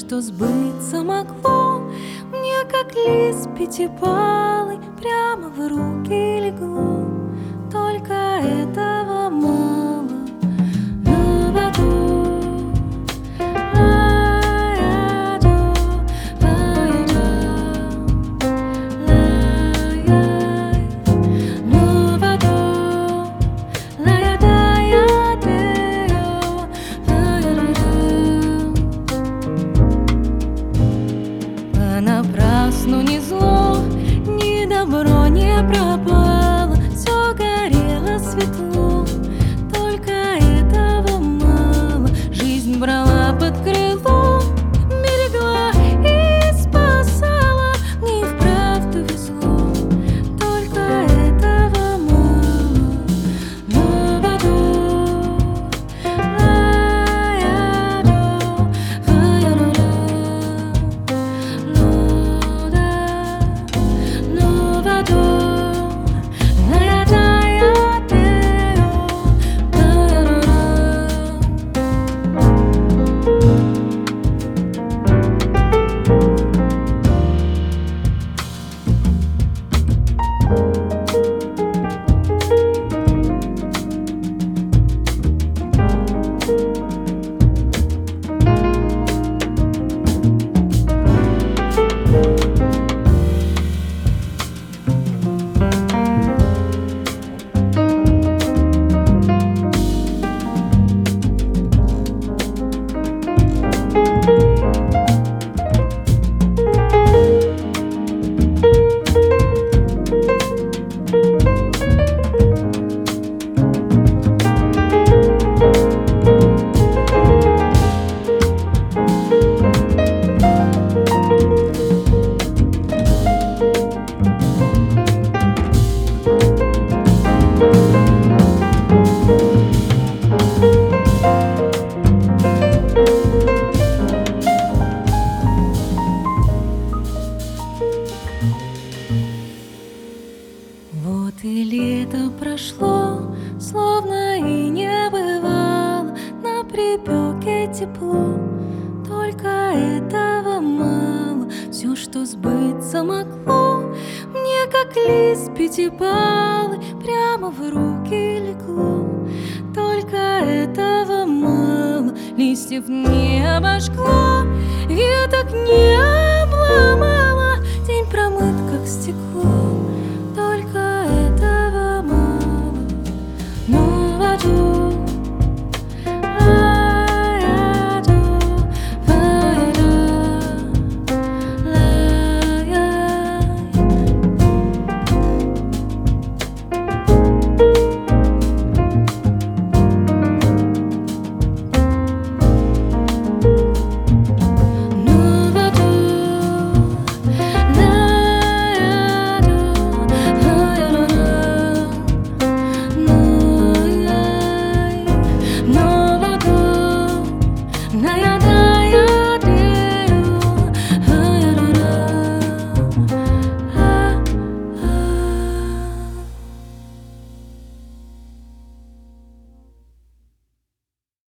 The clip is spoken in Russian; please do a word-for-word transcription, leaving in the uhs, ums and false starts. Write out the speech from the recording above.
что сбыться могло, мне как лист пятипалый прямо в руки легло. Только этого мало. Понапрасну ни зло, ни добро не пропало, все горело светло, только этого мало. Жизнь брала под крыло, берегла и спасала, мне и вправду везло, только этого мало. Вот и лето прошло, словно и не бывало, на припеке тепло, только этого мало. Все, что сбыться могло, мне как лист пятипалый прямо в руки легло, только этого мало. Листьев не обожгло, веток не обломало, день промыт как стекло.